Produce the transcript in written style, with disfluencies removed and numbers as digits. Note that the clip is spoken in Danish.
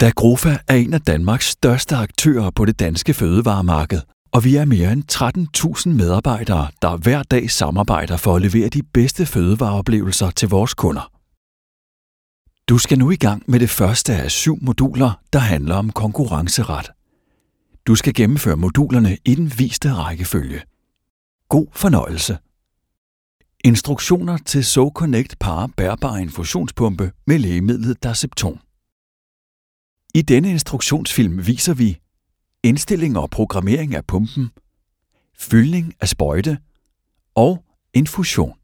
Dagrofa er en af Danmarks største aktører på det danske fødevaremarked, og vi er mere end 13.000 medarbejdere, der hver dag samarbejder for at levere de bedste fødevareoplevelser til vores kunder. Du skal nu i gang med det første af 7 moduler, der handler om konkurrenceret. Du skal gennemføre modulerne i den viste rækkefølge. God fornøjelse. Instruktioner til SoConnect Par bærbar infusionspumpe med lægemidlet Dazepton. I denne instruktionsfilm viser vi indstilling og programmering af pumpen, fyldning af sprøjte og infusion.